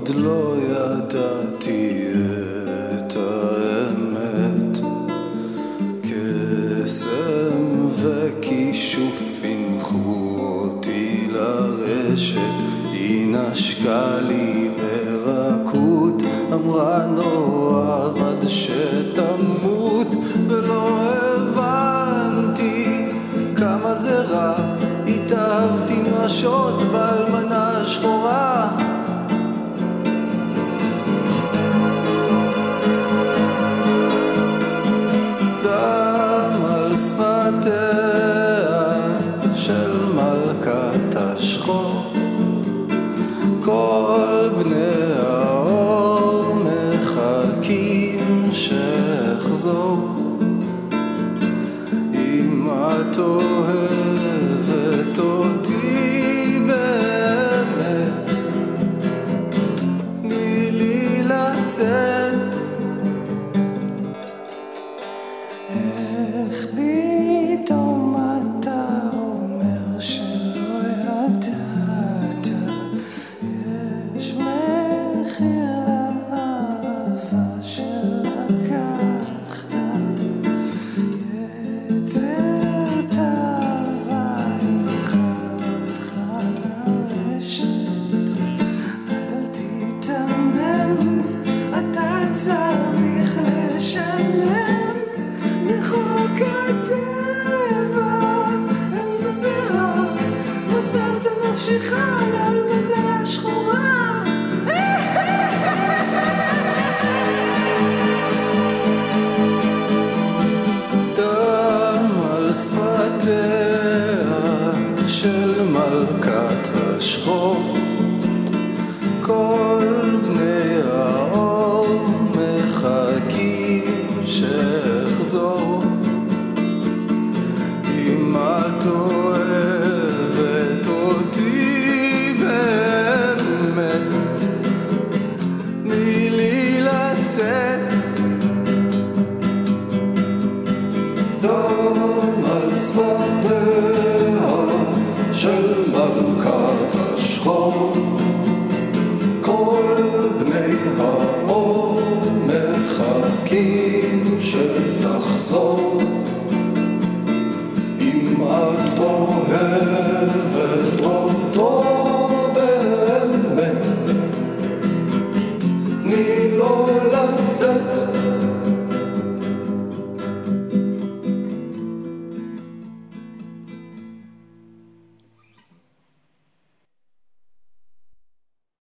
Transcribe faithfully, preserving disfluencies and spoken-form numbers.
עוד לא ידעתי את האמת, קסם וכישוף הנחו אותי לרשת, היא נשקה לי ברכות, אמרה נוער עד שתמות, ולא הבנתי כמה זה רע, התאהבתי נואשות באלמנה שחורה. דם על שפתיה של מלכת השחור, כל בני האור מחכים שאחזור. אם את אוהבת אותי באמת, תני לי לצאת. איך פתאום אתה אומר שלא ידעת, יש מחיר לאהבה שלקחת, יצר תאווה ינחה אותך לרשת, אל תתאמן, אתה צריך לשלם, זה חוק הטבע, אין בזה רע, מסרת נפשך לאלמנה השחורה. דם על שפתיה של מלכת השחור, כל בני האור מחכים שאחזור. אם את אוהבת אותי באמת, תני לי לצאת. דם על שפתיה של מלכת השחור, כל בני האור מחכים שתחזור. אם את אוהבת אותו באמת, תני לו לצאת.